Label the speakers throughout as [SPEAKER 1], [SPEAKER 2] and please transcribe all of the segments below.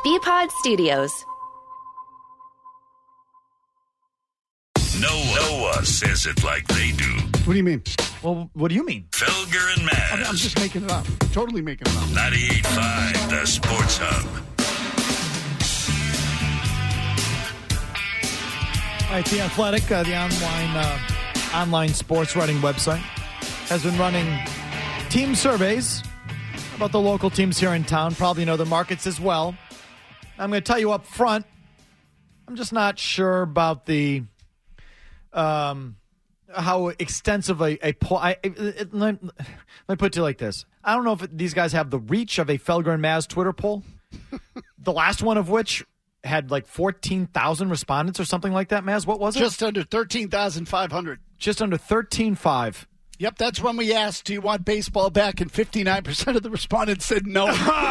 [SPEAKER 1] BPod Studios.
[SPEAKER 2] No one says it like they do.
[SPEAKER 3] What do you mean?
[SPEAKER 4] Well, what do you mean?
[SPEAKER 2] Felger and Maz.
[SPEAKER 3] I'm just making it up. Totally making it up.
[SPEAKER 2] 98.5, the Sports Hub.
[SPEAKER 4] All right, The Athletic, the online sports writing website, has been running team surveys about the local teams here in town, probably in other markets as well. I'm going to tell you up front, I'm just not sure about the how extensive a poll. Let me put it to you like this. I don't know if these guys have the reach of a Felger and Maz Twitter poll, the last one of which had like 14,000 respondents or something like that, Maz. What was it?
[SPEAKER 3] Just under 13,500.
[SPEAKER 4] Just under 13.5.
[SPEAKER 3] Yep, that's when we asked, do you want baseball back? And 59% of the respondents said no.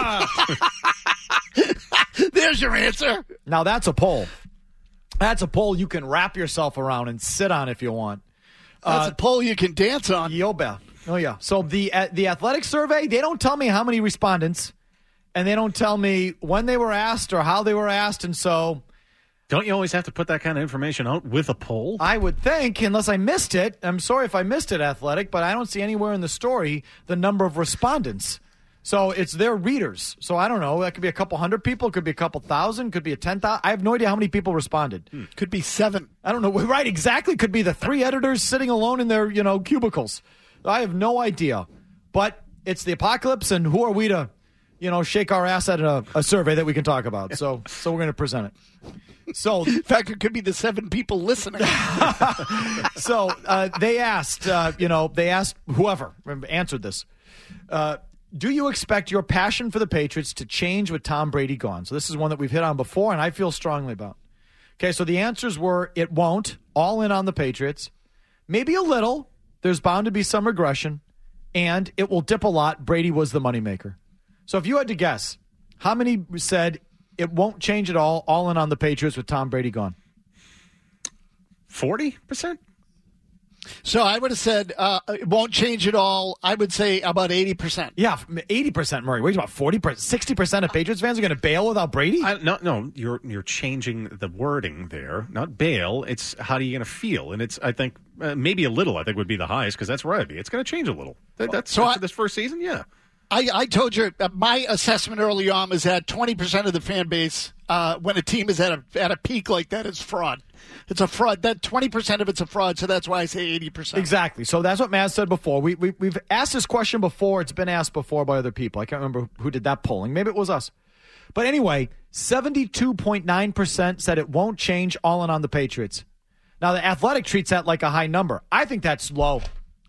[SPEAKER 3] There's your answer.
[SPEAKER 4] Now that's a poll. That's a poll you can wrap yourself around and sit on if you want.
[SPEAKER 3] That's a poll you can dance on.
[SPEAKER 4] Oh, yeah. So the athletic survey, they don't tell me how many respondents, and they don't tell me when they were asked or how they were asked, and so...
[SPEAKER 5] Don't you always have to put that kind of information out with a poll?
[SPEAKER 4] I would think, unless I missed it. I'm sorry if I missed it, Athletic, but I don't see anywhere in the story the number of respondents. So it's their readers. So I don't know. That could be a couple hundred people. It could be a couple thousand. Could be a 10,000. I have no idea how many people responded.
[SPEAKER 3] Could be 7.
[SPEAKER 4] I don't know. Right, exactly. Could be the 3 editors sitting alone in their, cubicles. I have no idea. But it's the apocalypse, and who are we to, shake our ass at a survey that we can talk about? So we're going to present it. So,
[SPEAKER 3] in fact, it could be the 7 people listening.
[SPEAKER 4] So they asked, they asked whoever answered this. Do you expect your passion for the Patriots to change with Tom Brady gone? So this is one that we've hit on before, and I feel strongly about. Okay, so the answers were it won't, all in on the Patriots, maybe a little, there's bound to be some regression, and it will dip a lot. Brady was the moneymaker. So if you had to guess, how many said it won't change at all in on the Patriots with Tom Brady gone?
[SPEAKER 5] 40%?
[SPEAKER 3] So I would have said it won't change at all. I would say about 80%.
[SPEAKER 4] Yeah, 80%, Murray. Wait, about 40%, 60% of Patriots fans are going to bail without Brady?
[SPEAKER 5] No, you're changing the wording there. Not bail. It's how are you going to feel? And it's, I think, maybe a little, I think would be the highest, because that's where I'd be. It's going to change a little. That's this first season, yeah.
[SPEAKER 3] I told you my assessment early on was that 20% of the fan base, when a team is at a peak like that, is fraud. It's a fraud. That 20% of it's a fraud, so that's why I say 80%.
[SPEAKER 4] Exactly. So that's what Maz said before. We've asked this question before. It's been asked before by other people. I can't remember who did that polling. Maybe it was us. But anyway, 72.9% said it won't change all in on the Patriots. Now, the Athletic treats that like a high number. I think that's low.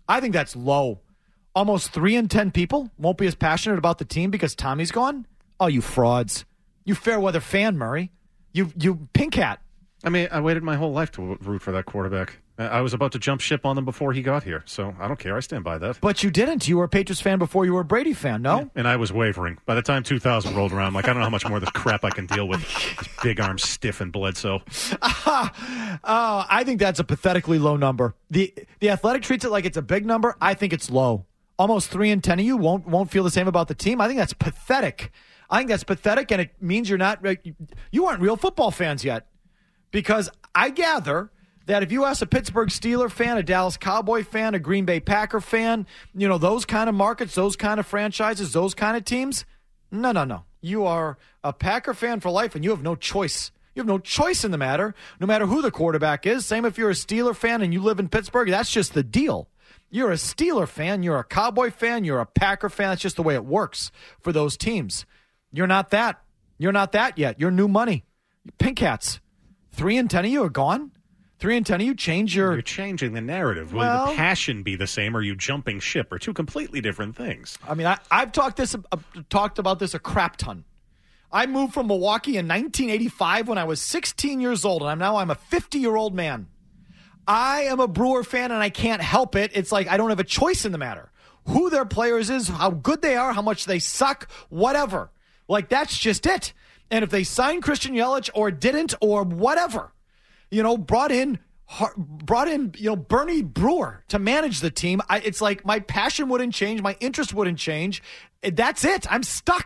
[SPEAKER 4] Almost 3 in 10 people won't be as passionate about the team because Tommy's gone? Oh, you frauds. You fair weather fan, Murray. You pink hat.
[SPEAKER 5] I mean, I waited my whole life to root for that quarterback. I was about to jump ship on them before he got here, so I don't care. I stand by that.
[SPEAKER 4] But you didn't. You were a Patriots fan before you were a Brady fan, no?
[SPEAKER 5] Yeah, and I was wavering. By the time 2000 rolled around, I'm like, I don't know how much more of this crap I can deal with. This big arm stiff and Bledsoe.
[SPEAKER 4] I think that's a pathetically low number. The Athletic treats it like it's a big number. I think it's low. Almost 3 in 10 of you won't feel the same about the team. I think that's pathetic. And it means you aren't real football fans yet. Because I gather that if you ask a Pittsburgh Steelers fan, a Dallas Cowboy fan, a Green Bay Packer fan, those kind of markets, those kind of franchises, those kind of teams, no. You are a Packer fan for life, and you have no choice. You have no choice in the matter, no matter who the quarterback is. Same if you're a Steeler fan and you live in Pittsburgh. That's just the deal. You're a Steeler fan, you're a Cowboy fan, you're a Packer fan. That's just the way it works for those teams. You're not that. You're not that yet. You're new money. Pink hats. 3 in 10 of you are gone? 3 in 10 of you change your...
[SPEAKER 5] You're changing the narrative. Will the passion be the same, or are you jumping ship? Or two completely different things.
[SPEAKER 4] I mean, I've talked about this a crap ton. I moved from Milwaukee in 1985 when I was 16 years old, and I'm a 50-year-old man. I am a Brewer fan, and I can't help it. It's like I don't have a choice in the matter. Who their players is, how good they are, how much they suck, whatever. Like, that's just it. And if they signed Christian Yelich or didn't or whatever, brought in Bernie Brewer to manage the team, it's like my passion wouldn't change, my interest wouldn't change. That's it. I'm stuck.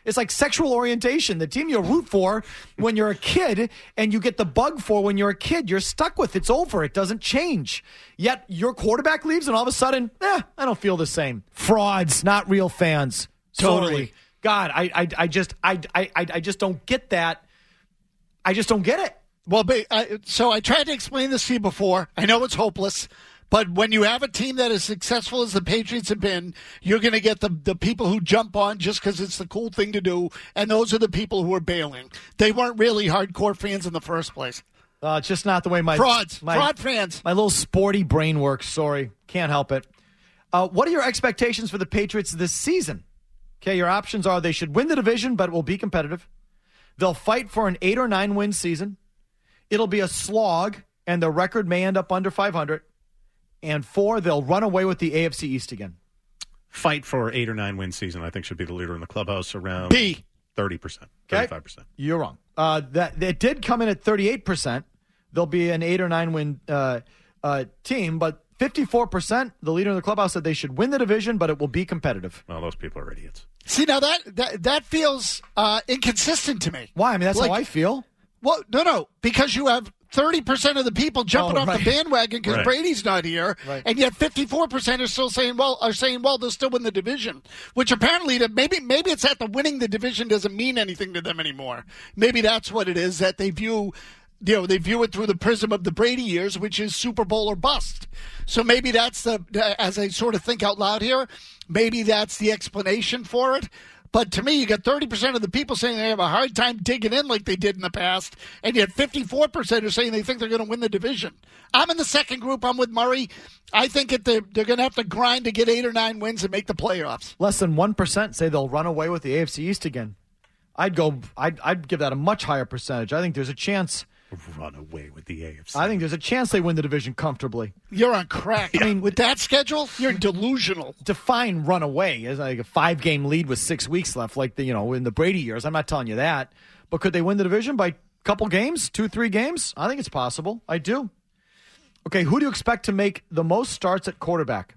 [SPEAKER 4] It's like sexual orientation. The team you root for when you're a kid and you get the bug for when you're a kid, you're stuck with. It's over. It doesn't change. Yet your quarterback leaves and all of a sudden, I don't feel the same. Frauds, not real fans.
[SPEAKER 3] Totally.
[SPEAKER 4] Sorry. God, I just don't get that. I just don't get it.
[SPEAKER 3] Well, so I tried to explain this to you before. I know it's hopeless. But when you have a team that is successful as the Patriots have been, you're going to get the people who jump on just because it's the cool thing to do, and those are the people who are bailing. They weren't really hardcore fans in the first place.
[SPEAKER 4] It's just not the way
[SPEAKER 3] fraud fans.
[SPEAKER 4] My little sporty brain works. Sorry, can't help it. What are your expectations for the Patriots this season? Okay, your options are they should win the division, but it will be competitive. They'll fight for an 8 or 9 win season. It'll be a slog, and the record may end up under 500. And 4, they'll run away with the AFC East again.
[SPEAKER 5] Fight for 8 or 9 win season, I think, should be the leader in the clubhouse around 30%, 35%.
[SPEAKER 4] You're wrong. That it did come in at 38%. There'll be an 8 or 9 win team, but 54%, the leader in the clubhouse said they should win the division, but it will be competitive.
[SPEAKER 5] Well, those people are idiots.
[SPEAKER 3] See, now that feels inconsistent to me.
[SPEAKER 4] Why? I mean, that's how I feel.
[SPEAKER 3] Well, no, because you have 30% of the people jumping off the bandwagon because Brady's not here, and yet 54% are still saying, well, they'll still win the division. Which apparently, maybe it's that the winning the division doesn't mean anything to them anymore. Maybe that's what it is, that they view it through the prism of the Brady years, which is Super Bowl or bust. So maybe that's as I sort of think out loud here, maybe that's the explanation for it. But to me, you got 30% of the people saying they have a hard time digging in like they did in the past, and yet 54% are saying they think they're going to win the division. I'm in the second group. I'm with Murray. I think they're going to have to grind to get 8 or 9 wins and make the playoffs.
[SPEAKER 4] Less than 1% say they'll run away with the AFC East again. I'd give that a much higher percentage. I think there's a chance.
[SPEAKER 5] Run away with the AFC.
[SPEAKER 4] I think there's a chance they win the division comfortably.
[SPEAKER 3] You're on crack. I mean, with that schedule, you're delusional.
[SPEAKER 4] Define run away as like a 5-game lead with 6 weeks left, like in the Brady years. I'm not telling you that, but could they win the division by a couple games, 2-3 games? I think it's possible. I do. Okay, who do you expect to make the most starts at quarterback?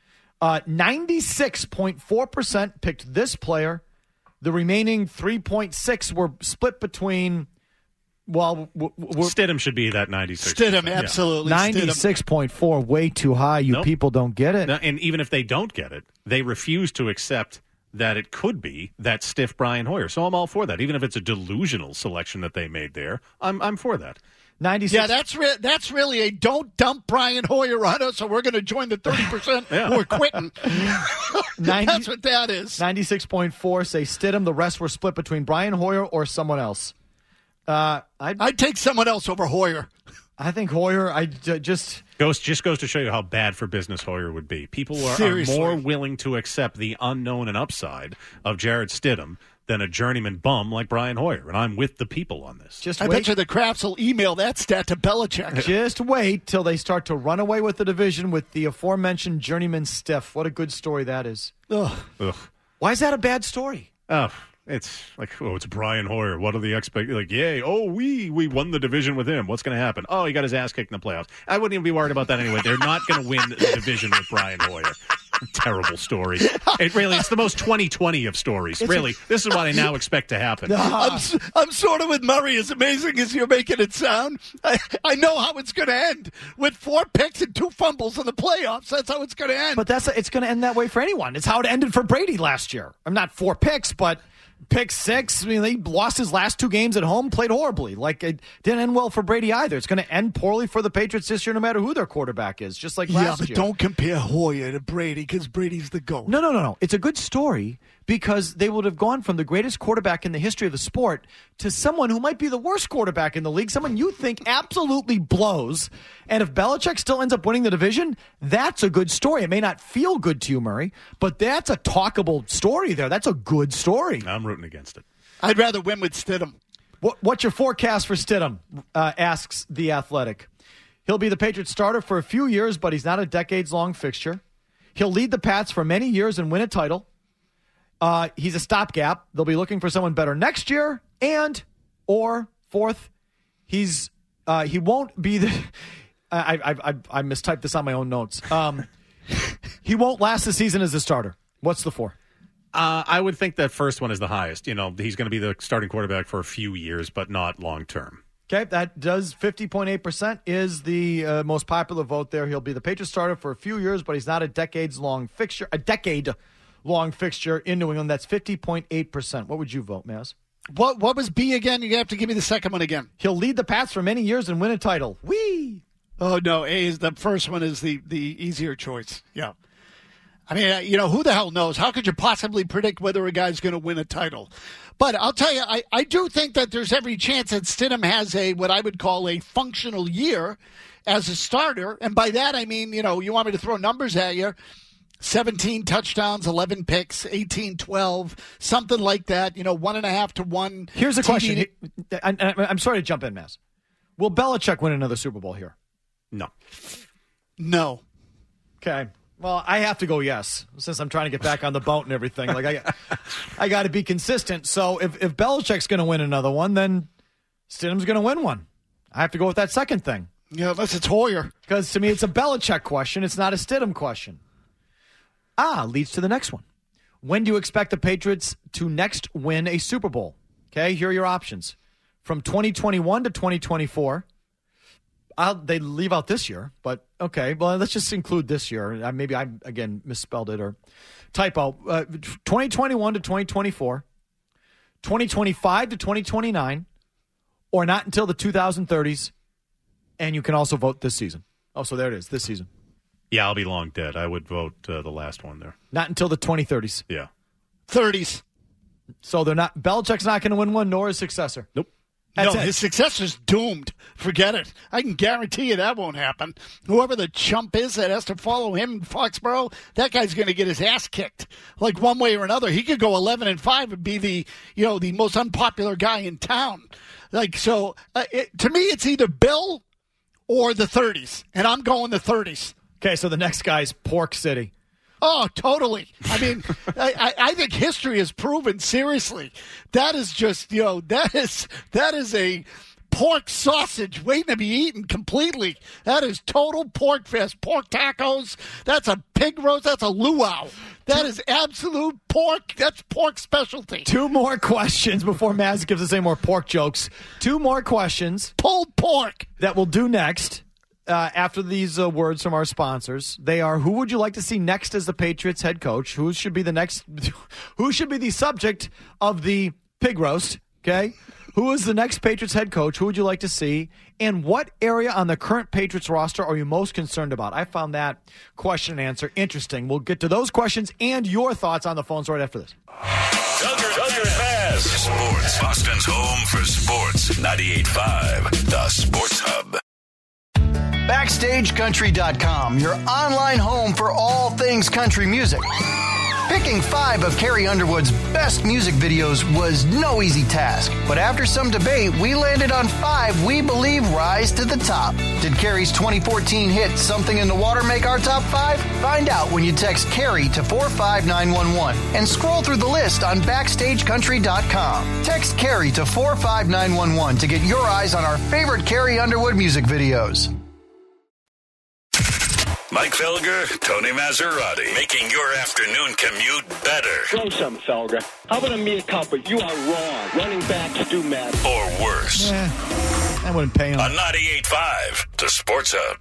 [SPEAKER 4] 96.4% picked this player. The remaining 3.6 were split between. Well,
[SPEAKER 5] Stidham should be that 96.
[SPEAKER 3] Stidham, absolutely.
[SPEAKER 4] 96.4, way too high. You people don't get it.
[SPEAKER 5] No, and even if they don't get it, they refuse to accept that it could be that stiff Brian Hoyer. So I'm all for that. Even if it's a delusional selection that they made there, I'm for that.
[SPEAKER 4] 96.
[SPEAKER 3] Yeah, that's really a don't dump Brian Hoyer on us, so we're going to join the 30% who are quitting. That's what that is.
[SPEAKER 4] 96.4 say Stidham. The rest were split between Brian Hoyer or someone else.
[SPEAKER 3] I'd take someone else over Hoyer.
[SPEAKER 4] I think Hoyer, just
[SPEAKER 5] goes to show you how bad for business Hoyer would be. People are more willing to accept the unknown and upside of Jarrett Stidham than a journeyman bum like Brian Hoyer. And I'm with the people on this.
[SPEAKER 3] I bet you the Crafts will email that stat to Belichick.
[SPEAKER 4] Just wait till they start to run away with the division with the aforementioned journeyman stiff. What a good story that is.
[SPEAKER 5] Ugh.
[SPEAKER 4] Why is that a bad story?
[SPEAKER 5] Oh, it's like, it's Brian Hoyer. What are the expectations? Like, yay, we won the division with him. What's going to happen? Oh, he got his ass kicked in the playoffs. I wouldn't even be worried about that anyway. They're not going to win the division with Brian Hoyer. Terrible story. It's the most 2020 of stories. This is what I now expect to happen.
[SPEAKER 3] I'm sort of with Murray. As amazing as you're making it sound, I know how it's going to end. With 4 picks and 2 fumbles in the playoffs, that's how it's going to end.
[SPEAKER 4] But it's going to end that way for anyone. It's how it ended for Brady last year. I'm not 4 picks, but pick 6. I mean, he lost his last 2 games at home, played horribly. Like, it didn't end well for Brady either. It's going to end poorly for the Patriots this year, no matter who their quarterback is, just like last year.
[SPEAKER 3] Yeah, but don't compare Hoyer to Brady because Brady's the GOAT.
[SPEAKER 4] No. It's a good story because they would have gone from the greatest quarterback in the history of the sport to someone who might be the worst quarterback in the league, someone you think absolutely blows. And if Belichick still ends up winning the division, that's a good story. It may not feel good to you, Murray, but that's a talkable story there. That's a good story.
[SPEAKER 5] I'm rooting against it.
[SPEAKER 3] I'd rather win with Stidham.
[SPEAKER 4] What's your forecast for Stidham? Asks The Athletic. He'll be the Patriots starter for a few years, but he's not a decades-long fixture. He'll lead the Pats for many years and win a title. He's a stopgap. They'll be looking for someone better next year. Or fourth, he won't be the. I mistyped this on my own notes. He won't last the season as a starter. What's the 4?
[SPEAKER 5] I would think that first one is the highest. He's going to be the starting quarterback for a few years, but not long term.
[SPEAKER 4] Okay, that does 50.8% is the most popular vote there. He'll be the Patriots starter for a few years, but he's not a decade-long fixture in New England. That's 50.8%. What would you vote, Maz?
[SPEAKER 3] What was B again? You have to give me the second one again.
[SPEAKER 4] He'll lead the Pats for many years and win a title. Whee!
[SPEAKER 3] Oh, no, A is the first one is the easier choice. Yeah. I mean, who the hell knows? How could you possibly predict whether a guy's going to win a title? But I'll tell you, I do think that there's every chance that Stidham has what I would call a functional year as a starter. And by that, I mean, you want me to throw numbers at you. 17 touchdowns, 11 picks, 18-12, something like that, 1.5 to 1.
[SPEAKER 4] Here's a question. I'm sorry to jump in, Maz. Will Belichick win another Super Bowl here?
[SPEAKER 3] No.
[SPEAKER 4] Okay. Well, I have to go yes, since I'm trying to get back on the boat and everything. Like I got to be consistent. So if Belichick's going to win another one, then Stidham's going to win one. I have to go with that second thing.
[SPEAKER 3] Yeah, unless it's Hoyer.
[SPEAKER 4] Because to me, it's a Belichick question. It's not a Stidham question. Leads to the next one. When do you expect the Patriots to next win a Super Bowl? Okay, here are your options. From 2021 to 2024. They leave out this year, but okay. Well, let's just include this year. Maybe I, again, misspelled it or typo. 2021 to 2024, 2025 to 2029, or not until the 2030s, and you can also vote this season. Oh, so there it is, this season.
[SPEAKER 5] Yeah, I'll be long dead. I would vote the last one there.
[SPEAKER 4] Not until the 2030s.
[SPEAKER 5] Yeah.
[SPEAKER 3] 30s.
[SPEAKER 4] So they're not. Belichick's not going to win one, nor his successor.
[SPEAKER 5] Nope.
[SPEAKER 3] His successor's doomed. Forget it. I can guarantee you that won't happen. Whoever the chump is that has to follow him in Foxborough, that guy's going to get his ass kicked. Like one way or another. He could go 11-5 and be the most unpopular guy in town. To me, it's either Bill or the 30s, and I'm going the 30s.
[SPEAKER 4] Okay, so the next guy's Pork City.
[SPEAKER 3] Oh, totally. I mean, I think history has proven, seriously, that is just, that is a pork sausage waiting to be eaten completely. That is total pork fest. Pork tacos. That's a pig roast. That's a luau. That is absolute pork. That's pork specialty.
[SPEAKER 4] 2 more questions before Maz gives us any more pork jokes. 2 more questions.
[SPEAKER 3] Pulled pork.
[SPEAKER 4] That we'll do next. After these words from our sponsors. They are, who would you like to see next as the Patriots head coach? Who should be the subject of the pig roast? Okay. Who is the next Patriots head coach? Who would you like to see? And what area on the current Patriots roster are you most concerned about? I found that question and answer interesting. We'll get to those questions and your thoughts on the phones right after this.
[SPEAKER 2] Duggar Maz. Sports. Boston's home for sports. 98.5. The Sports Hub.
[SPEAKER 1] BackstageCountry.com, your online home for all things country music. Picking 5 of Carrie Underwood's best music videos was no easy task, but after some debate, we landed on 5 we believe rise to the top. Did Carrie's 2014 hit Something in the Water make our top 5? Find out when you text Carrie to 45911 and scroll through the list on BackstageCountry.com. Text Carrie to 45911 to get your eyes on our favorite Carrie Underwood music videos.
[SPEAKER 2] Mike Felger, Tony Maserati, making your afternoon commute better.
[SPEAKER 6] Throw some, Felger. How about a mea culpa? You are wrong. Running backs do matter.
[SPEAKER 2] Or worse.
[SPEAKER 4] I wouldn't pay him.
[SPEAKER 2] On 98.5, the Sports Hub.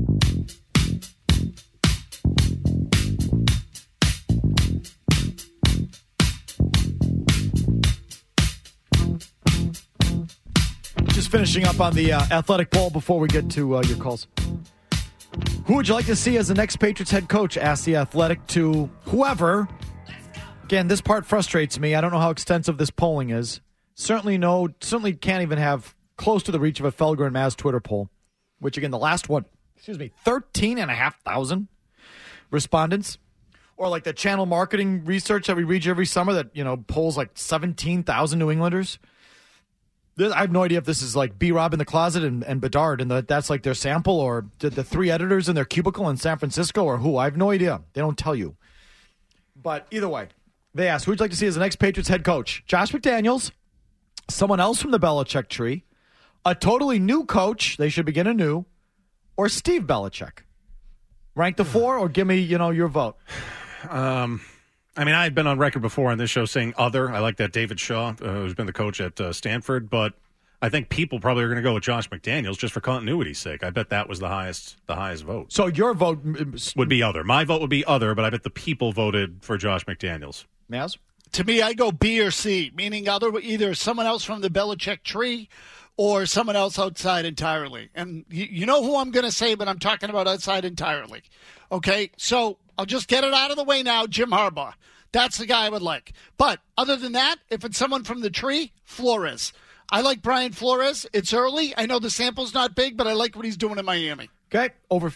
[SPEAKER 4] Just finishing up on the athletic poll before we get to your calls. Who would you like to see as the next Patriots head coach? Asked the Athletic to whoever. Again, this part frustrates me. I don't know how extensive this polling is. Certainly can't even have close to the reach of a Felger and Maz Twitter poll, which again, the last one, 13,500 respondents. Or like the channel marketing research that we read every summer that, polls like 17,000 New Englanders. I have no idea if this is like B-Rob in the closet and Bedard, and that's like their sample, or the 3 editors in their cubicle in San Francisco, or who. I have no idea. They don't tell you. But either way, they asked, who would you like to see as the next Patriots head coach? Josh McDaniels, someone else from the Belichick tree, a totally new coach, they should begin anew, or Steve Belichick? Rank the 4 or give me, your vote.
[SPEAKER 5] I mean, I've been on record before on this show saying other. I like that David Shaw, who's been the coach at Stanford, but I think people probably are going to go with Josh McDaniels just for continuity's sake. I bet that was the highest vote.
[SPEAKER 4] So your vote
[SPEAKER 5] would be other. My vote would be other, but I bet the people voted for Josh McDaniels.
[SPEAKER 4] Maz?
[SPEAKER 3] To me, I go B or C, meaning either someone else from the Belichick tree or someone else outside entirely. And you know who I'm going to say, but I'm talking about outside entirely. Okay, so I'll just get it out of the way now, Jim Harbaugh. That's the guy I would like. But other than that, if it's someone from the tree, Flores. I like Brian Flores. It's early. I know the sample's not big, but I like what he's doing in Miami.
[SPEAKER 4] Okay,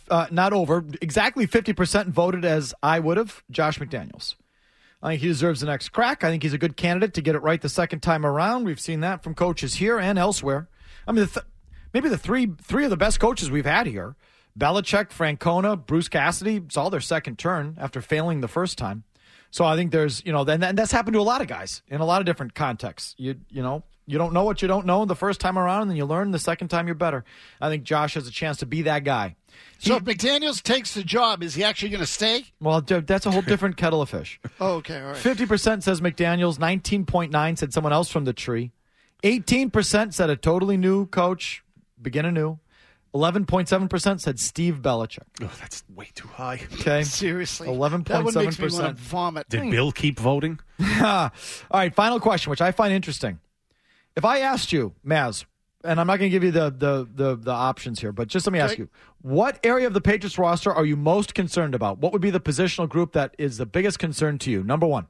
[SPEAKER 4] exactly 50% voted as I would have, Josh McDaniels. I think he deserves the next crack. I think he's a good candidate to get it right the second time around. We've seen that from coaches here and elsewhere. I mean, maybe the three of the best coaches we've had here, Belichick, Francona, Bruce Cassidy, it's all their second turn after failing the first time. So I think there's, and that's happened to a lot of guys in a lot of different contexts. You don't know what you don't know the first time around, and then you learn the second time you're better. I think Josh has a chance to be that guy.
[SPEAKER 3] So if McDaniels takes the job, is he actually going to stay?
[SPEAKER 4] Well, that's a whole different kettle of fish.
[SPEAKER 3] Oh, okay, all right.
[SPEAKER 4] 50% says McDaniels. 19.9% said someone else from the tree. 18% said a totally new coach, begin anew. 11.7% said Steve Belichick.
[SPEAKER 5] Oh, that's way too high.
[SPEAKER 4] Okay.
[SPEAKER 3] Seriously.
[SPEAKER 4] 11.7%.
[SPEAKER 3] That one makes me want to vomit.
[SPEAKER 5] Did Bill keep voting?
[SPEAKER 4] All right, final question, which I find interesting. If I asked you, Maz, and I'm not going to give you the options here, but just let me ask you, what area of the Patriots roster are you most concerned about? What would be the positional group that is the biggest concern to you? Number one.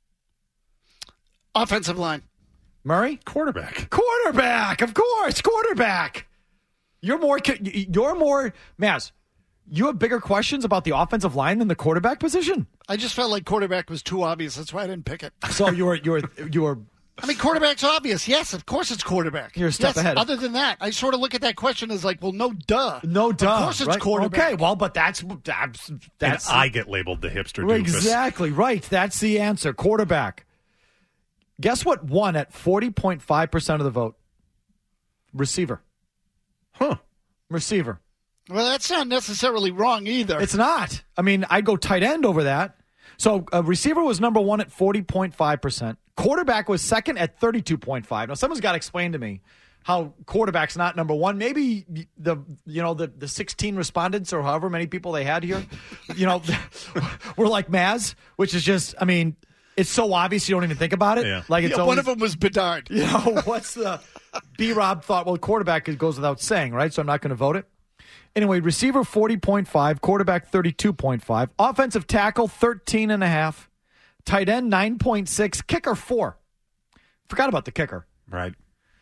[SPEAKER 3] Offensive line.
[SPEAKER 4] Murray?
[SPEAKER 5] Quarterback,
[SPEAKER 4] of course, quarterback. You're more, Maz, you have bigger questions about the offensive line than the quarterback position?
[SPEAKER 3] I just felt like quarterback was too obvious. That's why I didn't pick it.
[SPEAKER 4] So you were.
[SPEAKER 3] I mean, quarterback's obvious. Yes, of course it's quarterback.
[SPEAKER 4] You're a step ahead.
[SPEAKER 3] Other than that, I sort of look at that question as like, well, no duh.
[SPEAKER 4] No duh.
[SPEAKER 3] Of course it's
[SPEAKER 4] right?
[SPEAKER 3] quarterback.
[SPEAKER 4] Okay, well, but that's
[SPEAKER 5] and I get labeled the hipster doofus.
[SPEAKER 4] Exactly, right. That's the answer, quarterback. Guess what won at 40.5% of the vote? Receiver.
[SPEAKER 5] Huh.
[SPEAKER 4] Receiver.
[SPEAKER 3] Well, that's not necessarily wrong either.
[SPEAKER 4] It's not. I mean, I'd go tight end over that. So receiver was number one at 40.5%. Quarterback was second at 32.5%. Now, someone's got to explain to me how quarterback's not number one. Maybe the 16 respondents or however many people they had here, were like Maz, which is just, I mean, it's so obvious you don't even think about it.
[SPEAKER 5] Yeah.
[SPEAKER 4] Like it's always,
[SPEAKER 3] one of them was Bedard.
[SPEAKER 4] What's the B-Rob thought? Well, quarterback goes without saying, right? So I'm not going to vote it. Anyway, receiver 40.5, quarterback 32.5, offensive tackle 13.5, tight end 9.6, kicker 4. Forgot about the kicker.
[SPEAKER 5] Right.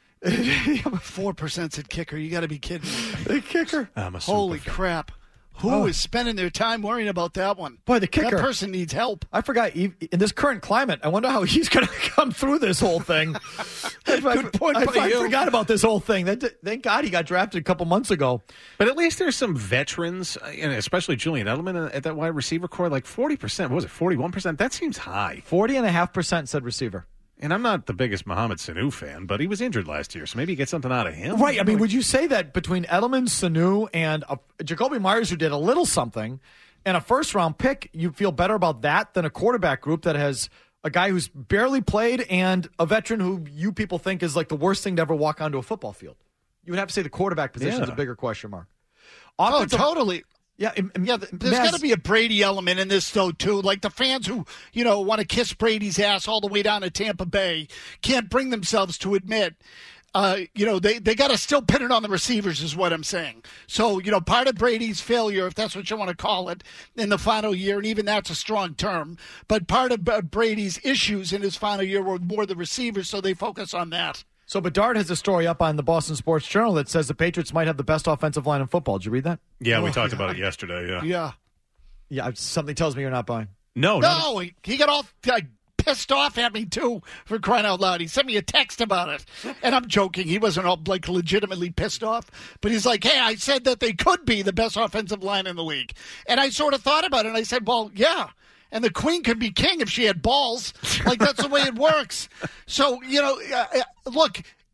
[SPEAKER 3] 4% said kicker. You got to be kidding me.
[SPEAKER 4] The kicker.
[SPEAKER 3] Holy crap. Who is spending their time worrying about that one?
[SPEAKER 4] Boy, the kicker.
[SPEAKER 3] That person needs help.
[SPEAKER 4] I forgot. In this current climate, I wonder how he's going to come through this whole thing.
[SPEAKER 3] Good point by
[SPEAKER 4] I
[SPEAKER 3] you.
[SPEAKER 4] forgot about this whole thing. Thank God he got drafted a couple months ago.
[SPEAKER 5] But at least there's some veterans, and especially Julian Edelman at that wide receiver core, like 40%. What was it, 41%? That seems high.
[SPEAKER 4] 40.5% said receiver.
[SPEAKER 5] And I'm not the biggest Mohamed Sanu fan, but he was injured last year, so maybe you get something out of him.
[SPEAKER 4] Right. I mean, would you say that between Edelman, Sanu, and Jacoby Myers, who did a little something, and a first-round pick, you feel better about that than a quarterback group that has a guy who's barely played and a veteran who you people think is like the worst thing to ever walk onto a football field? You would have to say the quarterback position is a bigger question mark.
[SPEAKER 3] Totally.
[SPEAKER 4] Yeah,
[SPEAKER 3] there's got to be a Brady element in this, though, too. Like the fans who, want to kiss Brady's ass all the way down to Tampa Bay can't bring themselves to admit, they got to still pin it on the receivers is what I'm saying. So, part of Brady's failure, if that's what you want to call it, in the final year, and even that's a strong term, but part of Brady's issues in his final year were more the receivers, so they focus on that.
[SPEAKER 4] So Bedard has a story up on the Boston Sports Journal that says the Patriots might have the best offensive line in football. Did you read that?
[SPEAKER 5] Yeah, we talked about it yesterday, yeah.
[SPEAKER 4] Yeah, something tells me you're not buying.
[SPEAKER 5] No,
[SPEAKER 3] he got all pissed off at me, too, for crying out loud. He sent me a text about it. And I'm joking. He wasn't all, legitimately pissed off. But he's like, hey, I said that they could be the best offensive line in the league. And I sort of thought about it, and I said, well, yeah. And the queen could be king if she had balls. Like, that's the way it works. So, look,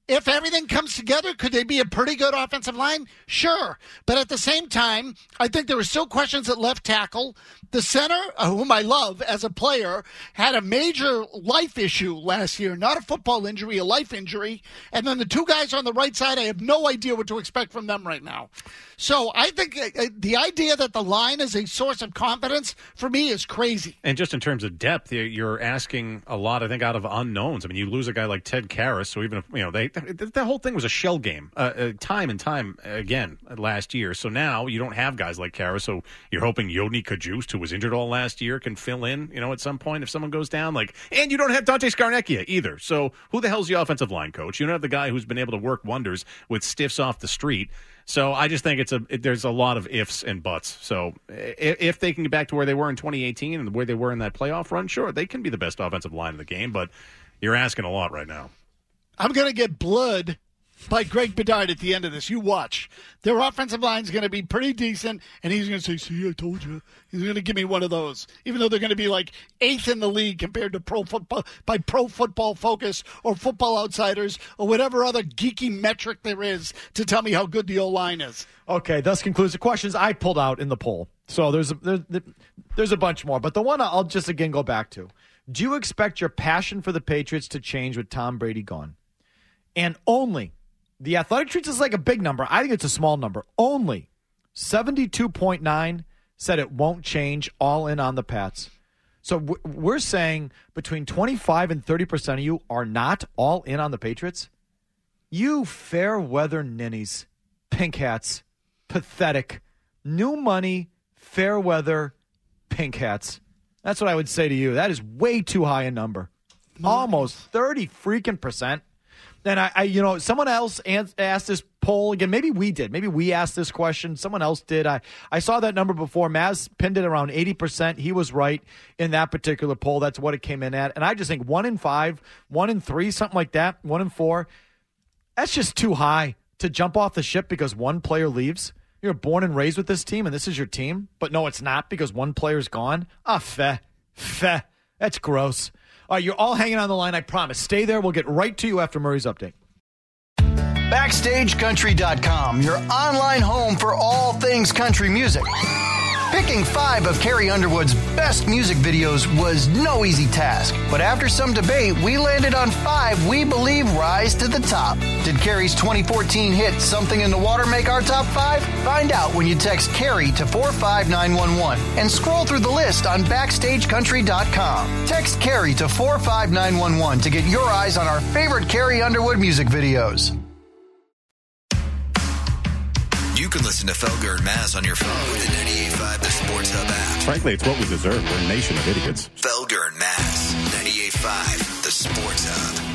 [SPEAKER 3] If everything comes together, could they be a pretty good offensive line? Sure. But at the same time, I think there were still questions at left tackle. The center, whom I love as a player, had a major life issue last year. Not a football injury, a life injury. And then the two guys on the right side, I have no idea what to expect from them right now. So I think the idea that the line is a source of confidence, for me, is crazy.
[SPEAKER 5] And just in terms of depth, you're asking a lot, I think, out of unknowns. I mean, you lose a guy like Ted Karras, so even if, the whole thing was a shell game, time and time again last year. So now you don't have guys like Karras, so you're hoping Yodny Kajust, who was injured all last year, can fill in, at some point if someone goes down. And you don't have Dante Scarnecchia either. So who the hell's the offensive line coach? You don't have the guy who's been able to work wonders with stiffs off the street. So I just think there's a lot of ifs and buts. So if they can get back to where they were in 2018 and where they were in that playoff run, sure, they can be the best offensive line in the game, but you're asking a lot right now.
[SPEAKER 3] I'm going to get blood by Greg Bedard at the end of this. You watch. Their offensive line is going to be pretty decent, and he's going to say, see, I told you. He's going to give me one of those, even though they're going to be like 8th in the league compared to Pro Football Focus or Football Outsiders or whatever other geeky metric there is to tell me how good the O-line is.
[SPEAKER 4] Okay, thus concludes the questions I pulled out in the poll. So there's a bunch more, but the one I'll just again go back to. Do you expect your passion for the Patriots to change with Tom Brady gone? And only, the Athletic treats this like a big number. I think it's a small number. Only 72.9 said it won't change, all in on the Pats. So we're saying between 25 and 30% of you are not all in on the Patriots? You fair weather ninnies, pink hats, pathetic, new money, fair weather, pink hats. That's what I would say to you. That is way too high a number. Almost 30 freaking percent. And I someone else asked this poll again. Maybe we did. Maybe we asked this question. Someone else did. I saw that number before. Maz pinned it around 80%. He was right in that particular poll. That's what it came in at. And I just think 1 in 5, 1 in 3, something like that, 1 in 4. That's just too high to jump off the ship because one player leaves. You're born and raised with this team, and this is your team. But no, it's not because one player's gone. Feh. That's gross. All right, you're all hanging on the line, I promise. Stay there. We'll get right to you after Murray's update.
[SPEAKER 1] BackstageCountry.com, your online home for all things country music. Picking 5 of Carrie Underwood's best music videos was no easy task. But after some debate, we landed on 5 we believe rise to the top. Did Carrie's 2014 hit Something in the Water make our top 5? Find out when you text Carrie to 45911 and scroll through the list on BackstageCountry.com. Text Carrie to 45911 to get your eyes on our favorite Carrie Underwood music videos.
[SPEAKER 7] You can listen to Felger and Maz on your phone with the 98.5 The Sports Hub app.
[SPEAKER 5] Frankly, it's what we deserve. We're a nation of idiots.
[SPEAKER 7] Felger and Maz, 98.5 The Sports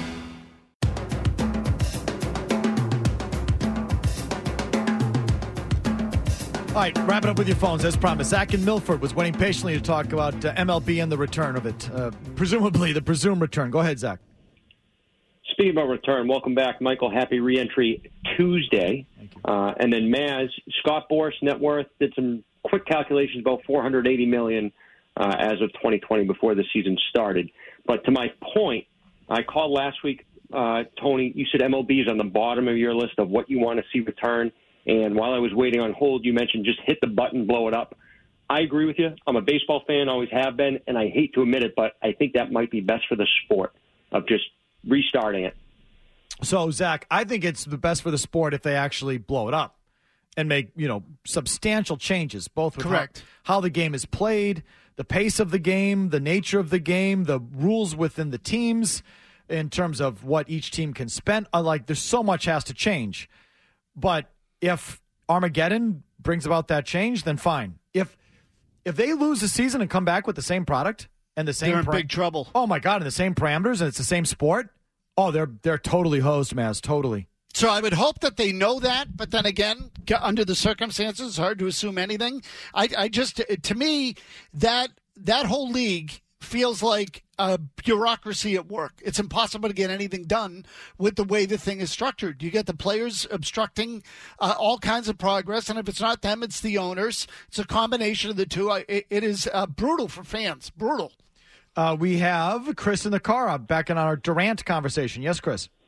[SPEAKER 7] Hub.
[SPEAKER 4] All right, wrap it up with your phones, as promised. Zach in Milford was waiting patiently to talk about MLB and the return of it. Presumably, the presumed return. Go ahead, Zach.
[SPEAKER 6] Speaking about return, welcome back, Michael. Happy reentry Tuesday. And then Maz, Scott Boras, net worth, did some quick calculations, about $480 million as of 2020 before the season started. But to my point, I called last week, Tony, you said MLB is on the bottom of your list of what you want to see return. And while I was waiting on hold, you mentioned just hit the button, blow it up. I agree with you. I'm a baseball fan, always have been, and I hate to admit it, but I think that might be best for the sport of just restarting it.
[SPEAKER 4] So, Zach, I think it's the best for the sport if they actually blow it up and make, substantial changes, both with how the game is played, the pace of the game, the nature of the game, the rules within the teams in terms of what each team can spend. There's so much has to change. But if Armageddon brings about that change, then fine. If they lose the season and come back with the same product and the same,
[SPEAKER 3] they're in big trouble.
[SPEAKER 4] Oh my God, and the same parameters, and it's the same sport. Oh, they're totally hosed, Maz, totally.
[SPEAKER 3] So I would hope that they know that, but then again, under the circumstances, it's hard to assume anything. I just, to me, that whole league feels like a bureaucracy at work. It's impossible to get anything done with the way the thing is structured. You get the players obstructing all kinds of progress, and if it's not them, it's the owners. It's a combination of the two. It is brutal for fans, brutal.
[SPEAKER 4] We have Chris in the car back in our Durant conversation. Yes, Chris.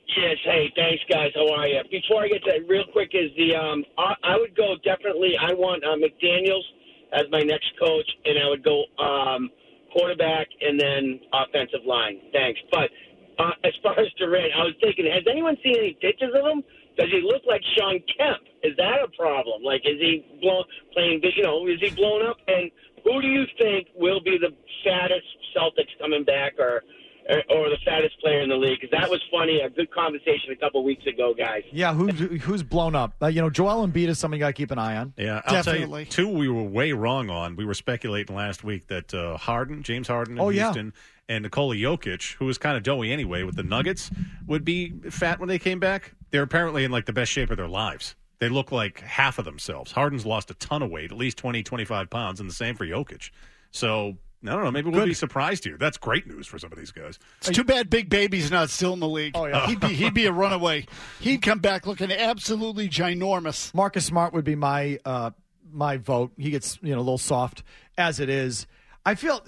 [SPEAKER 8] Yes, hey, thanks, guys. How are you? Before I get to that, real quick, is I would go definitely. I want McDaniels as my next coach, and I would go quarterback and then offensive line. Thanks. But as far as Durant, I was thinking, has anyone seen any pictures of him? Does he look like Sean Kemp? Is that a problem? Like, is he is he blown up? And who do you think will be the fattest Celtics coming back, or the fattest player in the league? Because that was funny, a good conversation a couple weeks ago, guys.
[SPEAKER 4] Yeah, who's blown up? Joel Embiid is something you got to keep an eye on.
[SPEAKER 5] Yeah, I'll tell you, two we were way wrong on. We were speculating last week that James Harden in Houston, and Nikola Jokic, who was kind of doughy anyway with the Nuggets, would be fat when they came back. They're apparently in, like, the best shape of their lives. They look like half of themselves. Harden's lost a ton of weight, at least 20, 25 pounds, and the same for Jokic. So, I don't know, maybe we'll be surprised here. That's great news for some of these guys.
[SPEAKER 3] It's too bad Big Baby's not still in the league.
[SPEAKER 4] Oh, yeah.
[SPEAKER 3] He'd be a runaway. He'd come back looking absolutely ginormous.
[SPEAKER 4] Marcus Smart would be my vote. He gets a little soft as it is. I feel,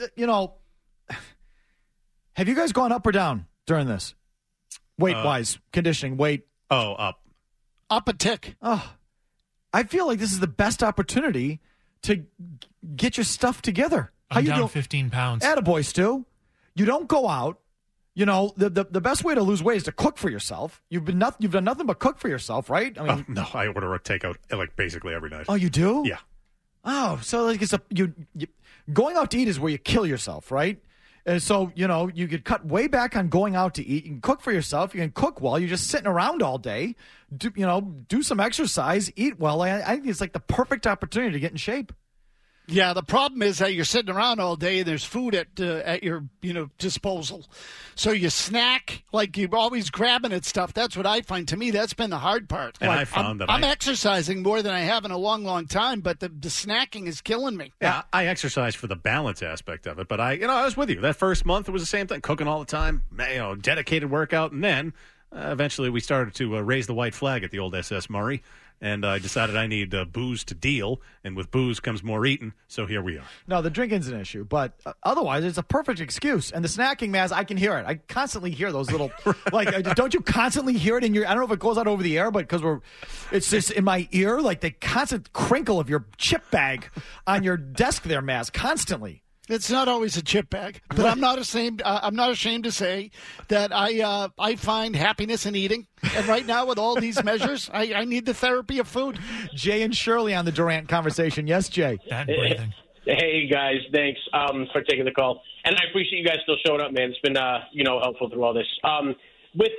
[SPEAKER 4] have you guys gone up or down during this? Weight-wise, conditioning, weight.
[SPEAKER 5] Oh, up.
[SPEAKER 3] Up a tick.
[SPEAKER 4] Oh, I feel like this is the best opportunity to get your stuff together.
[SPEAKER 9] I'm down 15 pounds.
[SPEAKER 4] Attaboy, Stu. You don't go out. The best way to lose weight is to cook for yourself. You've done nothing but cook for yourself, right? I mean,
[SPEAKER 5] no, I order a takeout like basically every night.
[SPEAKER 4] Oh, you do?
[SPEAKER 5] Yeah.
[SPEAKER 4] Oh, so like you going out to eat is where you kill yourself, right? And so, you could cut way back on going out to eat. You can cook for yourself. You can cook well. You're just sitting around all day. Do some exercise, eat well. I think it's like the perfect opportunity to get in shape.
[SPEAKER 3] Yeah, the problem is that you're sitting around all day and there's food at your disposal. So you snack, like you're always grabbing at stuff. That's what I find. To me, that's been the hard part.
[SPEAKER 5] And
[SPEAKER 3] like,
[SPEAKER 5] I found
[SPEAKER 3] I'm exercising more than I have in a long, long time, but the snacking is killing me.
[SPEAKER 5] Yeah, I exercise for the balance aspect of it, but I was with you. That first month, it was the same thing, cooking all the time, dedicated workout, and then eventually we started to raise the white flag at the old SS Murray. And I decided I need booze to deal, and with booze comes more eating, so here we are.
[SPEAKER 4] No, the drinking's an issue, but otherwise it's a perfect excuse. And the snacking, Maz, I can hear it. I constantly hear those little, don't you constantly hear it in your, I don't know if it goes out over the air, but because it's just in my ear, like the constant crinkle of your chip bag on your desk there, Maz, constantly.
[SPEAKER 3] It's not always a chip bag, but I'm not ashamed to say that I find happiness in eating. And right now, with all these measures, I need the therapy of food.
[SPEAKER 4] Jay and Shirley on the Durant conversation. Yes, Jay.
[SPEAKER 9] That breathing.
[SPEAKER 8] Hey guys, thanks for taking the call, and I appreciate you guys still showing up, man. It's been helpful through all this. With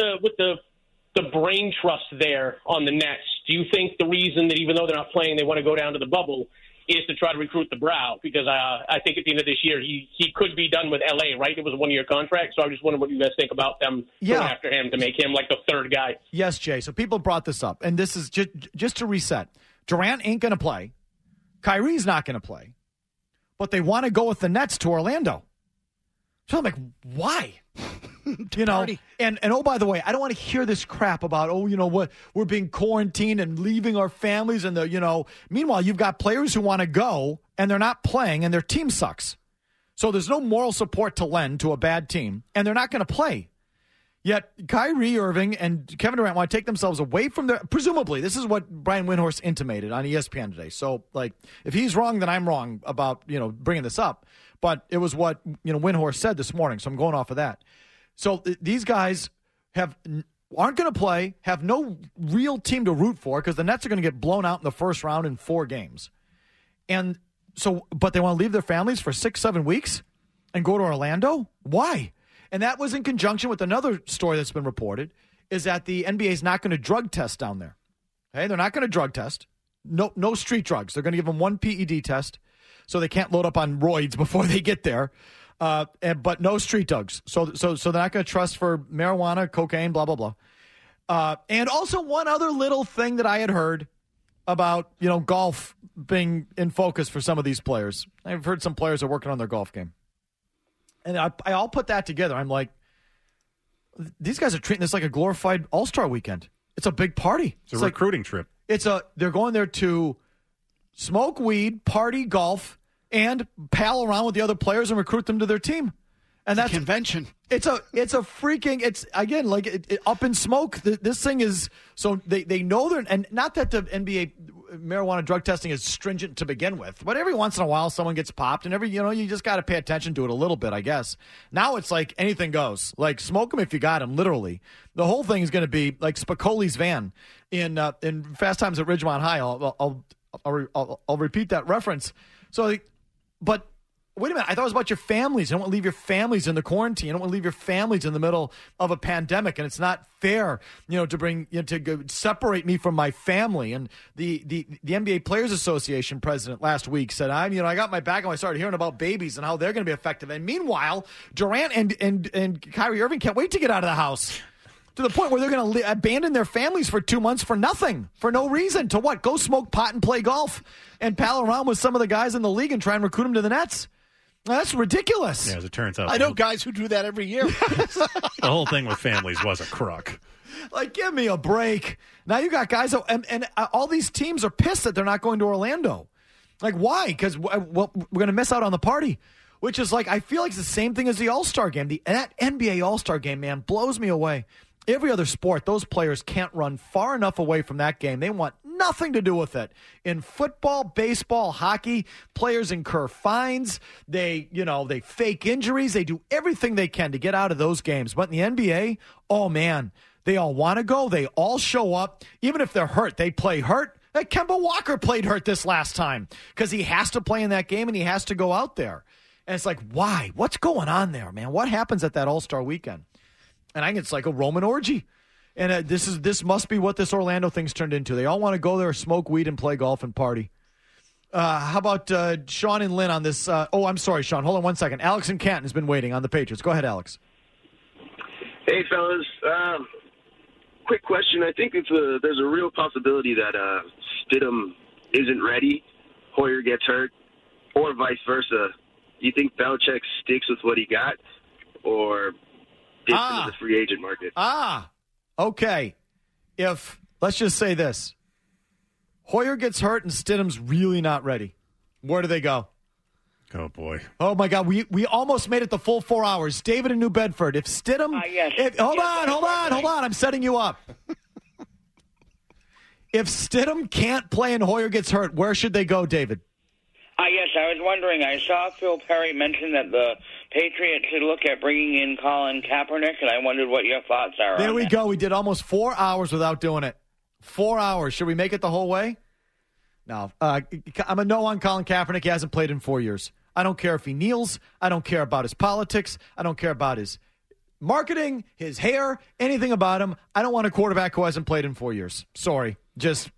[SPEAKER 8] the brain trust there on the Nets, do you think the reason that even though they're not playing, they want to go down to the bubble is to try to recruit the Brow? Because I think at the end of this year, he could be done with L.A., right? It was a one-year contract, so I just wonder what you guys think about them going after him to make him like the third guy.
[SPEAKER 4] Yes, Jay. So people brought this up, and this is just to reset. Durant ain't going to play. Kyrie's not going to play. But they want to go with the Nets to Orlando. So I'm like, why? And oh, by the way, I don't want to hear this crap about, what we're being quarantined and leaving our families and meanwhile, you've got players who want to go and they're not playing and their team sucks. So there's no moral support to lend to a bad team and they're not going to play. Yet Kyrie Irving and Kevin Durant want to take themselves away from their, presumably, this is what Brian Windhorst intimated on ESPN today. So, if he's wrong, then I'm wrong about, bringing this up. But it was what, Windhorst said this morning, so I'm going off of that. So these guys aren't going to play, have no real team to root for because the Nets are going to get blown out in the first round in 4 games. And so, but they want to leave their families for 6-7 weeks and go to Orlando? Why? And that was in conjunction with another story that's been reported, is that the NBA is not going to drug test down there. Okay, they're not going to drug test. No street drugs. They're going to give them one PED test so they can't load up on roids before they get there. But no street drugs. So they're not going to trust for marijuana, cocaine, blah, blah, blah. And also one other little thing that I had heard about, golf being in focus for some of these players. I've heard some players are working on their golf game. And I all put that together. I'm like, these guys are treating this like a glorified All-Star weekend. It's a big party.
[SPEAKER 5] It's a recruiting trip.
[SPEAKER 4] They're going there to smoke weed, party, golf, and pal around with the other players and recruit them to their team. And that's
[SPEAKER 3] convention.
[SPEAKER 4] It's a freaking, it's again, like it up in smoke. This thing is, so they know they're, and not that the NBA marijuana drug testing is stringent to begin with, but every once in a while someone gets popped, and you just got to pay attention to it a little bit, I guess. Now it's like anything goes. Like, smoke them if you got them, literally. The whole thing is going to be like Spicoli's van in Fast Times at Ridgemont High. I'll repeat that reference. So, but wait a minute. I thought it was about your families. You don't want to leave your families in the quarantine. You don't want to leave your families in the middle of a pandemic, and it's not fair, to bring to separate me from my family. And the NBA Players Association president last week said, I got my back, and I started hearing about babies and how they're going to be effective. And meanwhile, Durant and Kyrie Irving can't wait to get out of the house. To the point where they're going to abandon their families for 2 months for nothing, for no reason. To what? Go smoke pot and play golf and pal around with some of the guys in the league and try and recruit them to the Nets. That's ridiculous.
[SPEAKER 5] Yeah, as it turns out.
[SPEAKER 3] I know guys who do that every year.
[SPEAKER 5] The whole thing with families was a crook.
[SPEAKER 4] Like, give me a break. Now you got guys, and all these teams are pissed that they're not going to Orlando. Like, why? Because we're going to miss out on the party. Which is like, I feel like it's the same thing as the All-Star game. That NBA All-Star game, man, blows me away. Every other sport, those players can't run far enough away from that game. They want nothing to do with it. In football, baseball, hockey, players incur fines. They fake injuries. They do everything they can to get out of those games. But in the NBA, oh, man, they all want to go. They all show up. Even if they're hurt, they play hurt. Like Kemba Walker played hurt this last time because he has to play in that game and he has to go out there. And it's like, why? What's going on there, man? What happens at that All-Star weekend? And I think it's like a Roman orgy. And this must be what this Orlando thing's turned into. They all want to go there, smoke weed, and play golf and party. How about Sean and Lynn on this? I'm sorry, Sean. Hold on one second. Alex in Canton has been waiting on the Patriots. Go ahead, Alex.
[SPEAKER 10] Hey, fellas. Quick question. I think there's a real possibility that Stidham isn't ready, Hoyer gets hurt, or vice versa. Do you think Belichick sticks with what he got, or dips into the free agent market?
[SPEAKER 4] Okay. Let's just say this. Hoyer gets hurt and Stidham's really not ready. Where do they go?
[SPEAKER 5] Oh, boy.
[SPEAKER 4] Oh, my God. We almost made it the full 4 hours. David in New Bedford. If Stidham... Hold on. I'm setting you up. If Stidham can't play and Hoyer gets hurt, where should they go, David?
[SPEAKER 11] Yes, I was wondering. I saw Phil Perry mention that the Patriots should look at bringing in Colin Kaepernick, and I wondered what your thoughts are.
[SPEAKER 4] There we go. We did almost 4 hours without doing it. 4 hours. Should we make it the whole way? No. I'm a no on Colin Kaepernick. He hasn't played in 4 years. I don't care if he kneels. I don't care about his politics. I don't care about his marketing, his hair, anything about him. I don't want a quarterback who hasn't played in 4 years. Sorry. Just,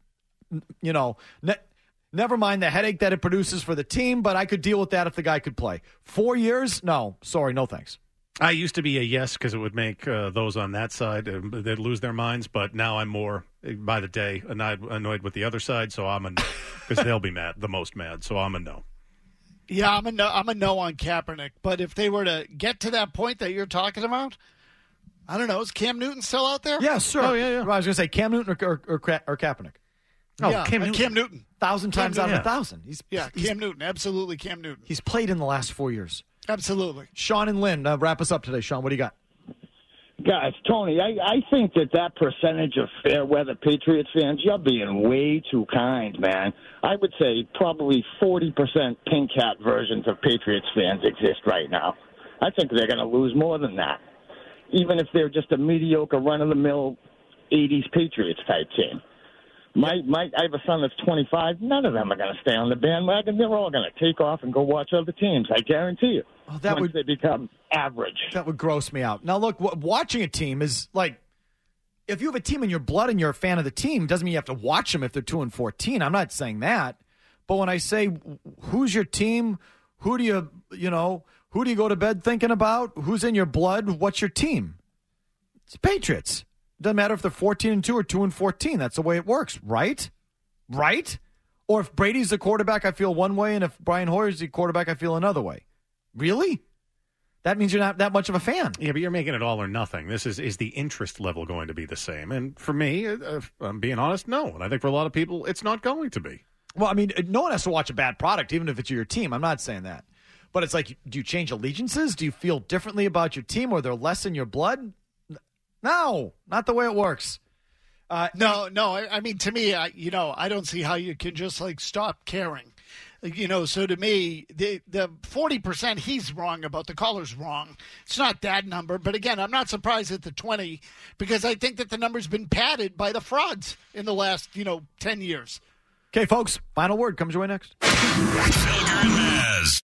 [SPEAKER 4] never mind the headache that it produces for the team, but I could deal with that if the guy could play. 4 years? No. Sorry, no thanks.
[SPEAKER 5] I used to be a yes because it would make those on that side, they'd lose their minds, but now I'm more, by the day, annoyed with the other side, so I'm a no. Because they'll be mad, the most mad, so I'm a no.
[SPEAKER 3] Yeah, I'm a no on Kaepernick, but if they were to get to that point that you're talking about, I don't know, is Cam Newton still out there?
[SPEAKER 4] Yeah, sure. Oh, yeah. I was going to say Cam Newton or Kaepernick.
[SPEAKER 3] Oh, yeah, Cam Newton.
[SPEAKER 4] 1,000 times out of 1,000.
[SPEAKER 3] Cam Newton. Absolutely Cam Newton.
[SPEAKER 4] He's played in the last 4 years.
[SPEAKER 3] Absolutely.
[SPEAKER 4] Sean and Lynn, wrap us up today. Sean, what do you got?
[SPEAKER 12] Guys, Tony, I think that percentage of fair weather Patriots fans, you're being way too kind, man. I would say probably 40% pink hat versions of Patriots fans exist right now. I think they're going to lose more than that, even if they're just a mediocre, run-of-the-mill 80s Patriots type team. I have a son that's 25. None of them are going to stay on the bandwagon. They're all going to take off and go watch other teams. I guarantee you. Once they become average.
[SPEAKER 4] That would gross me out. Now, look, watching a team is like, if you have a team in your blood and you're a fan of the team, doesn't mean you have to watch them if they're 2-14. I'm not saying that. But when I say, who's your team? Who do you go to bed thinking about? Who's in your blood? What's your team? It's the Patriots. It doesn't matter if they're 14-2 or 2-14. That's the way it works, right? Right? Or if Brady's the quarterback, I feel one way, and if Brian Hoyer's the quarterback, I feel another way. Really? That means you're not that much of a fan.
[SPEAKER 5] Yeah, but you're making it all or nothing. This is the interest level going to be the same? And for me, if I'm being honest, no. And I think for a lot of people, it's not going to be.
[SPEAKER 4] Well, I mean, no one has to watch a bad product, even if it's your team. I'm not saying that. But it's like, do you change allegiances? Do you feel differently about your team, or they're less in your blood? No, not the way it works.
[SPEAKER 3] No. I mean, to me, I don't see how you can just like stop caring. So to me, the 40% he's wrong about, the caller's wrong. It's not that number. But again, I'm not surprised at the 20 because I think that the number's been padded by the frauds in the last, 10 years.
[SPEAKER 4] Okay, folks, final word comes your way next.
[SPEAKER 2] Felger and Maz.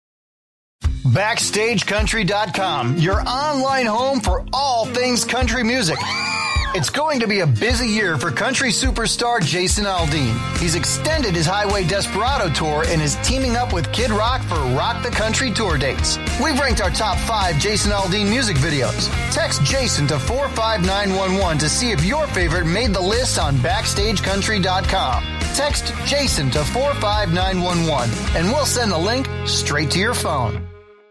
[SPEAKER 1] BackstageCountry.com, your online home for all things country music. It's going to be a busy year for country superstar Jason Aldean. He's extended his Highway Desperado tour and is teaming up with Kid Rock for Rock the Country tour dates. We've ranked our top 5 Jason Aldean music videos. Text Jason to 45911 to see if your favorite made the list on BackstageCountry.com. Text Jason to 45911 and we'll send the link straight to your phone.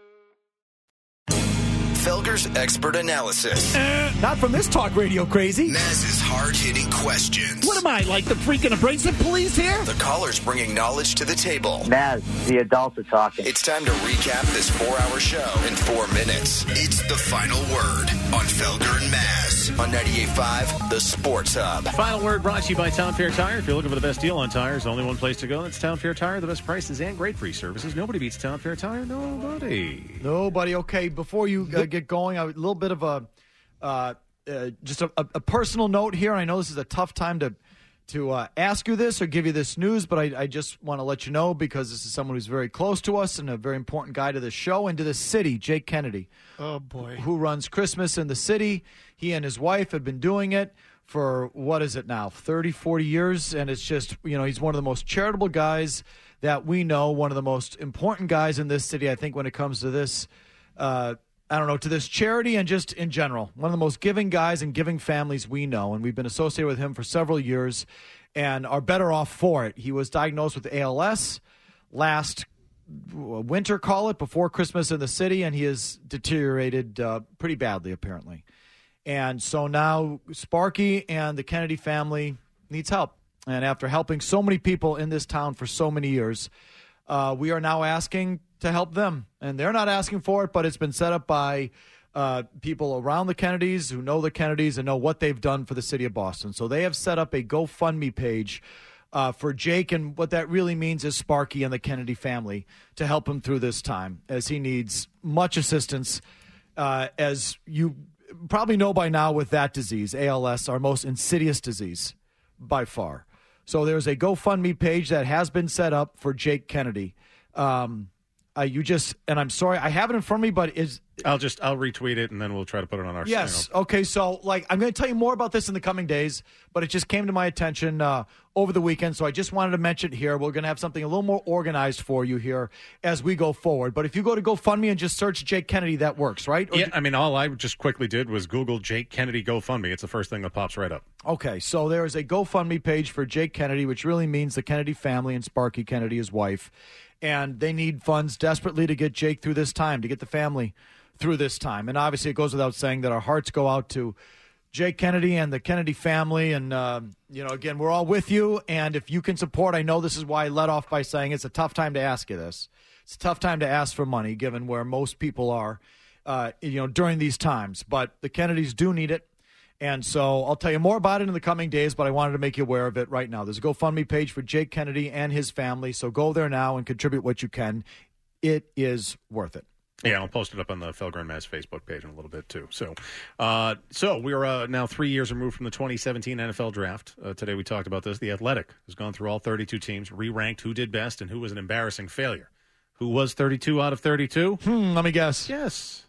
[SPEAKER 7] Felger's expert analysis.
[SPEAKER 4] Not from this talk radio crazy.
[SPEAKER 7] Maz's hard-hitting questions.
[SPEAKER 3] What am I, like the freaking abrasive police here?
[SPEAKER 7] The callers bringing knowledge to the table.
[SPEAKER 13] Maz, the adults are talking.
[SPEAKER 7] It's time to recap this 4-hour show in 4 minutes. It's the final word on Felger and Maz on 98.5 The Sports Hub.
[SPEAKER 5] Final word brought to you by Town Fair Tire. If you're looking for the best deal on tires, only one place to go. That's Town Fair Tire. The best prices and great free services. Nobody beats Town Fair Tire. Nobody.
[SPEAKER 4] Okay, before you get going, a little bit of just a personal note here. I know this is a tough time to ask you this or give you this news, but I just want to let you know because this is someone who's very close to us and a very important guy to the show and to the city, Jake Kennedy.
[SPEAKER 3] Oh, boy.
[SPEAKER 4] Who runs Christmas in the city. He and his wife have been doing it for, what is it now, 30, 40 years, and it's just, he's one of the most charitable guys that we know, one of the most important guys in this city, I think, when it comes to this to this charity and just in general. One of the most giving guys and giving families we know, and we've been associated with him for several years and are better off for it. He was diagnosed with ALS last winter, call it, before Christmas in the city, and he has deteriorated pretty badly, apparently. And so now Sparky and the Kennedy family needs help. And after helping so many people in this town for so many years, we are now asking to help them. And they're not asking for it, but it's been set up by people around the Kennedys who know the Kennedys and know what they've done for the city of Boston. So they have set up a GoFundMe page for Jake, and what that really means is Sparky and the Kennedy family to help him through this time, as he needs much assistance. As you probably know by now with that disease, ALS, our most insidious disease by far. So there's a GoFundMe page that has been set up for Jake Kennedy. And I'm sorry, I have it in front of me, but
[SPEAKER 5] I'll retweet it and then we'll try to put it on our.
[SPEAKER 4] Yes. Okay. So I'm going to tell you more about this in the coming days, but it just came to my attention over the weekend. So I just wanted to mention it here. We're going to have something a little more organized for you here as we go forward. But if you go to GoFundMe and just search Jake Kennedy, that works, right?
[SPEAKER 5] All I just quickly did was Google Jake Kennedy GoFundMe. It's the first thing that pops right up.
[SPEAKER 4] Okay. So there is a GoFundMe page for Jake Kennedy, which really means the Kennedy family and Sparky Kennedy, his wife. And they need funds desperately to get Jake through this time, to get the family through this time. And obviously it goes without saying that our hearts go out to Jake Kennedy and the Kennedy family. And, again, we're all with you. And if you can support, I know this is why I led off by saying it's a tough time to ask you this. It's a tough time to ask for money, given where most people are, during these times. But the Kennedys do need it. And so I'll tell you more about it in the coming days, but I wanted to make you aware of it right now. There's a GoFundMe page for Jake Kennedy and his family, so go there now and contribute what you can. It is worth it.
[SPEAKER 5] Yeah, I'll post it up on the Felger and Maz Facebook page in a little bit, too. So we're now 3 years removed from the 2017 NFL Draft. Today we talked about this. The Athletic has gone through all 32 teams, re-ranked who did best and who was an embarrassing failure. Who was 32 out of 32?
[SPEAKER 4] Let me guess.
[SPEAKER 5] Yes.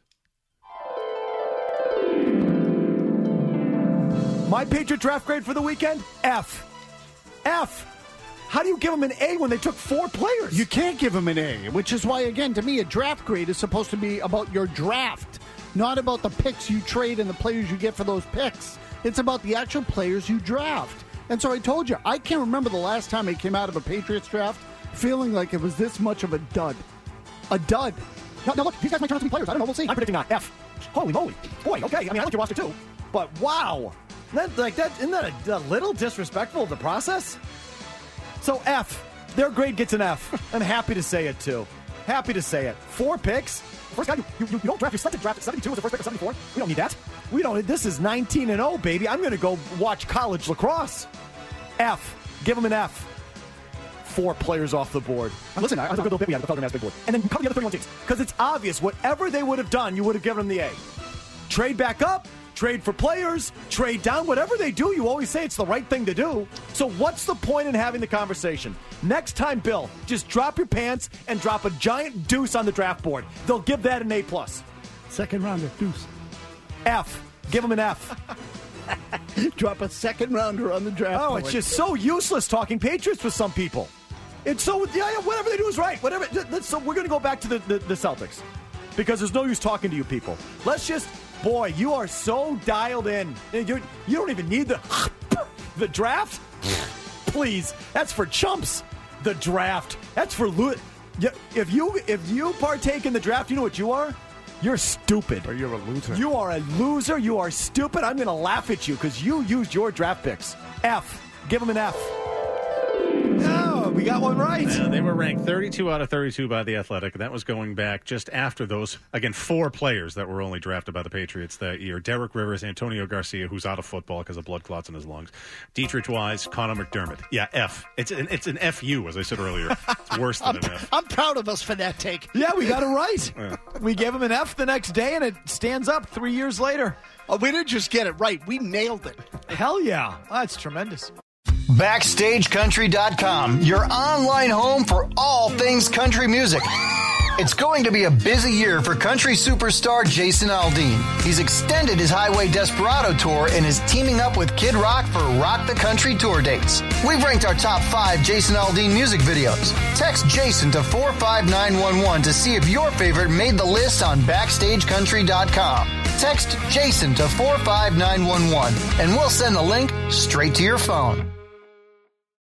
[SPEAKER 4] My Patriot draft grade for the weekend? F. How do you give them an A when they took 4 players?
[SPEAKER 3] You can't give them an A, which is why, again, to me, a draft grade is supposed to be about your draft, not about the picks you trade and the players you get for those picks. It's about the actual players you draft. And so I told you, I can't remember the last time I came out of a Patriots draft feeling like it was this much of a dud. A dud. Now look, these guys might turn out to be players. I don't know. We'll see.
[SPEAKER 4] I'm predicting not F. Holy moly. Boy, okay. I like your roster, too. But wow. Isn't that a little disrespectful of the process? So F. Their grade gets an F. I'm happy to say it, too. Happy to say it. 4 picks. First guy, you don't draft. You're selected draft at 72 was the first pick of 74. We don't need that. We don't. This is 19-0, baby. I'm going to go watch college lacrosse. F. Give him an F. 4 players off the board. Listen, I was a good little bit we had the Felder Mass big board. And then cover the other 31 teams. Because it's obvious, whatever they would have done, you would have given them the A. Trade back up, trade for players, trade down, whatever they do, you always say it's the right thing to do. So what's the point in having the conversation? Next time, Bill, just drop your pants and drop a giant deuce on the draft board. They'll give that an A+.
[SPEAKER 3] Second rounder, deuce.
[SPEAKER 4] F. Give them an F.
[SPEAKER 3] Drop a second rounder on the draft board.
[SPEAKER 4] It's just so useless talking Patriots for some people. It's so, whatever they do is right. Whatever. So we're going to go back to the Celtics because there's no use talking to you people. Let's just, boy, you are so dialed in. You don't even need the draft. Please, that's for chumps. The draft. That's for if you partake in the draft, you know what you are? You're stupid.
[SPEAKER 3] Or you're a loser.
[SPEAKER 4] You are a loser. You are stupid. I'm going to laugh at you because you used your draft picks. F. Give them an F. No, we got one right.
[SPEAKER 5] They were ranked 32 out of 32 by The Athletic. That was going back just after those, again, 4 players that were only drafted by the Patriots that year. Derek Rivers, Antonio Garcia, who's out of football because of blood clots in his lungs. Dietrich Wise, Connor McDermott. Yeah, F. It's an FU, as I said earlier. It's worse than an F.
[SPEAKER 3] I'm proud of us for that take.
[SPEAKER 4] Yeah, we got it right. Yeah. We gave him an F the next day, and it stands up 3 years later.
[SPEAKER 3] Oh, we didn't just get it right. We nailed it.
[SPEAKER 4] Hell yeah. That's tremendous.
[SPEAKER 1] BackstageCountry.com, your online home for all things country music. It's going to be a busy year for country superstar Jason Aldean. He's extended his Highway Desperado tour and is teaming up with Kid Rock for Rock the Country tour dates. We've ranked our top 5 Jason Aldean music videos. Text Jason to 45911 to see if your favorite made the list on BackstageCountry.com. Text Jason to 45911 and we'll send the link straight to your phone.